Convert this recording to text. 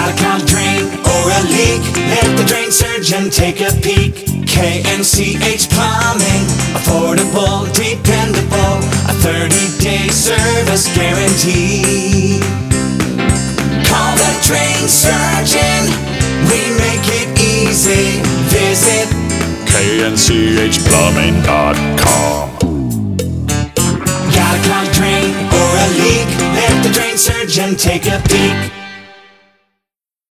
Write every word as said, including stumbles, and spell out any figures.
Got a clogged drain or a leak? Let the drain surgeon take a peek. K N C H Plumbing, affordable, dependable, a thirty-day service guarantee. Call the drain surgeon, we make it easy. Visit K N C H plumbing dot com. Got a clogged drain or a leak? Let the drain surgeon take a peek.